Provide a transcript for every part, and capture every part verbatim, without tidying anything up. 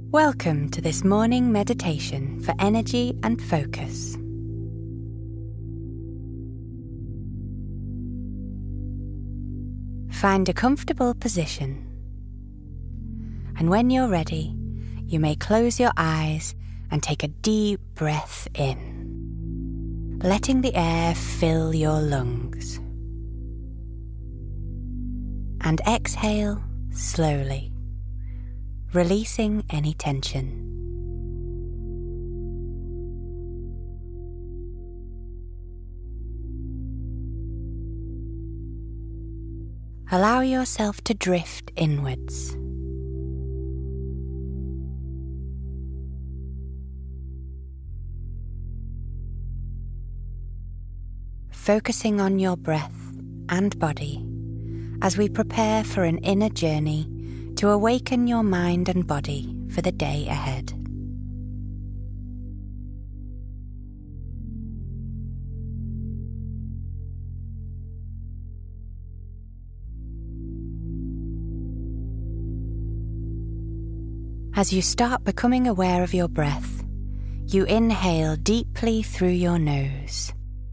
Welcome to this morning meditation for energy and focus. Find a comfortable position, and when you're ready, you may close your eyes and take a deep breath in, letting the air fill your lungs. And exhale slowly, releasing any tension. Allow yourself to drift inwards. Focusing on your breath and body as we prepare for an inner journey to awaken your mind and body for the day ahead. As you start becoming aware of your breath, you inhale deeply through your nose,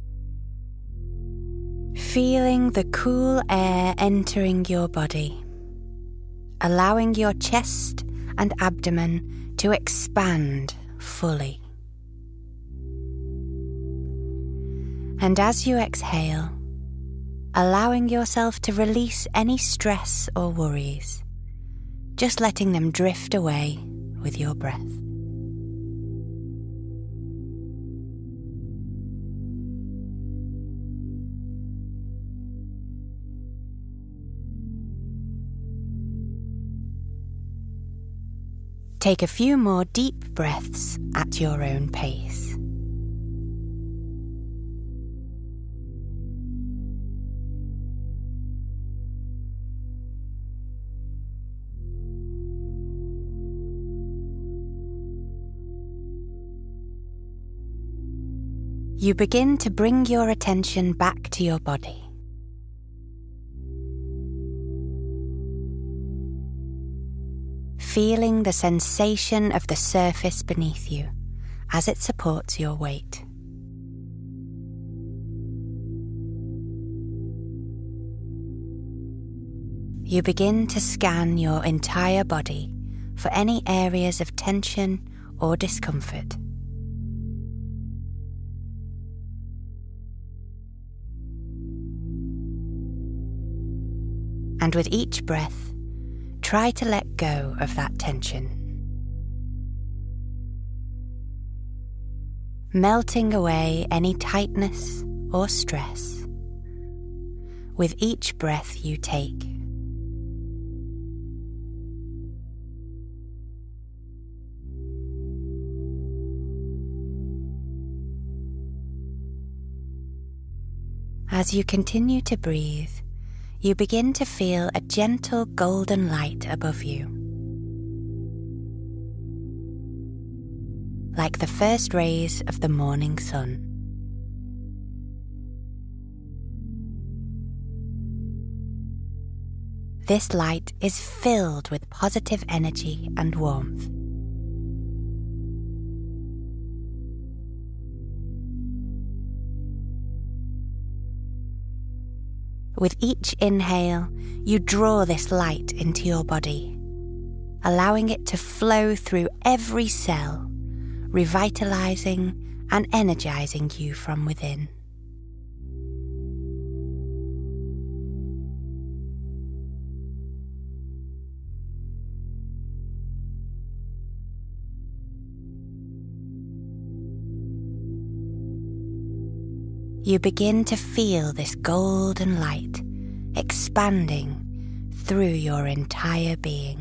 feeling the cool air entering your body, allowing your chest and abdomen to expand fully. And as you exhale, allowing yourself to release any stress or worries, just letting them drift away with your breath. Take a few more deep breaths at your own pace. You begin to bring your attention back to your body. Feeling the sensation of the surface beneath you as it supports your weight. You begin to scan your entire body for any areas of tension or discomfort. And with each breath, try to let go of that tension, melting away any tightness or stress with each breath you take. As you continue to breathe, you begin to feel a gentle golden light above you, like the first rays of the morning sun. This light is filled with positive energy and warmth. With each inhale, you draw this light into your body, allowing it to flow through every cell, revitalizing and energizing you from within. You begin to feel this golden light expanding through your entire being.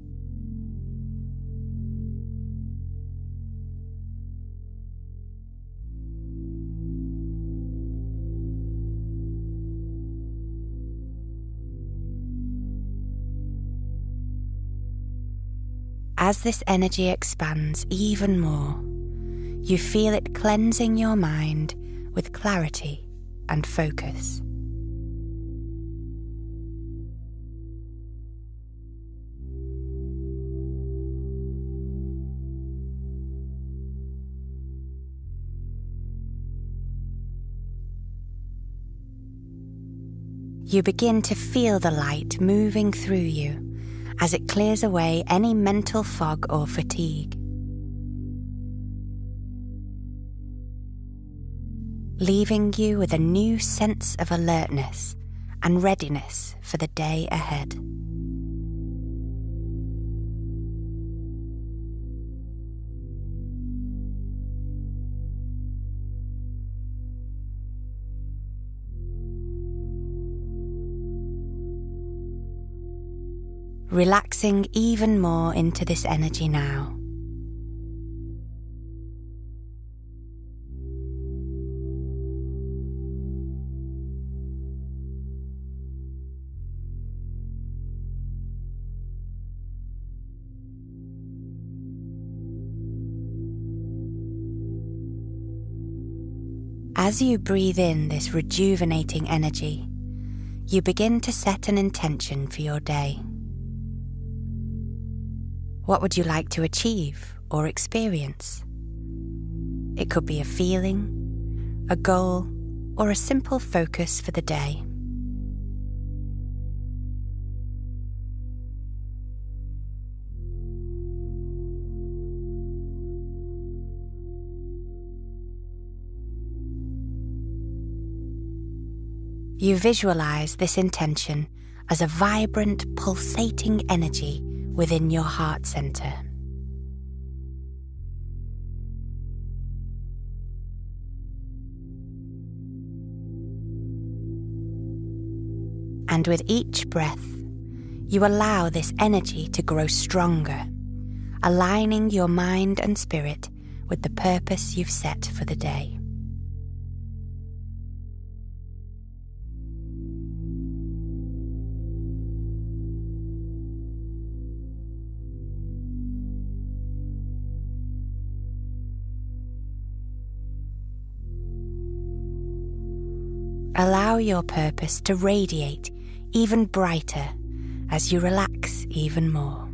As this energy expands even more, you feel it cleansing your mind with clarity and focus. You begin to feel the light moving through you as it clears away any mental fog or fatigue, leaving you with a new sense of alertness and readiness for the day ahead. Relaxing even more into this energy now. As you breathe in this rejuvenating energy, you begin to set an intention for your day. What would you like to achieve or experience? It could be a feeling, a goal, or a simple focus for the day. You visualize this intention as a vibrant, pulsating energy within your heart center. And with each breath, you allow this energy to grow stronger, aligning your mind and spirit with the purpose you've set for the day. Allow your purpose to radiate even brighter as you relax even more.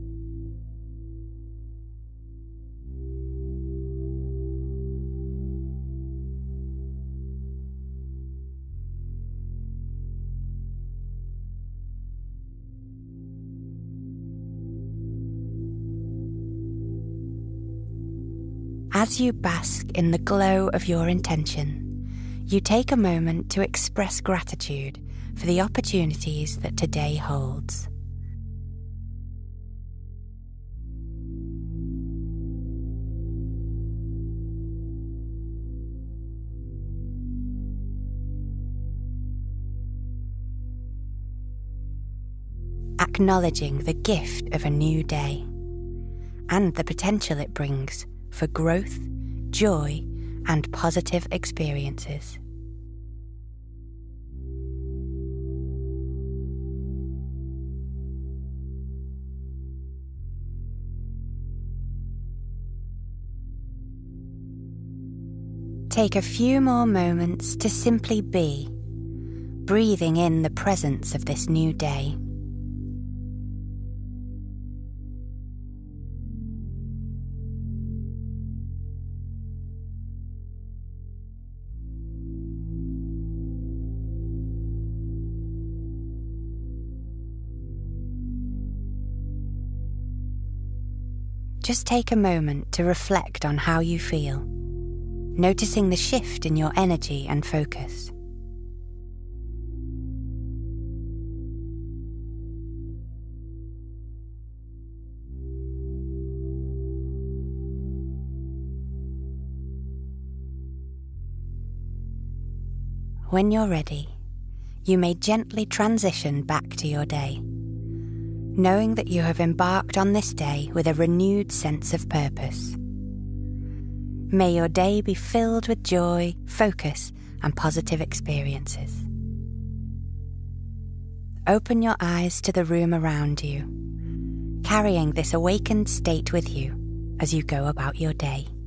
As you bask in the glow of your intention, you take a moment to express gratitude for the opportunities that today holds. Acknowledging the gift of a new day and the potential it brings for growth, joy, and positive experiences. Take a few more moments to simply be, breathing in the presence of this new day. Just take a moment to reflect on how you feel, noticing the shift in your energy and focus. When you're ready, you may gently transition back to your day, knowing that you have embarked on this day with a renewed sense of purpose. May your day be filled with joy, focus, and positive experiences. Open your eyes to the room around you, carrying this awakened state with you as you go about your day.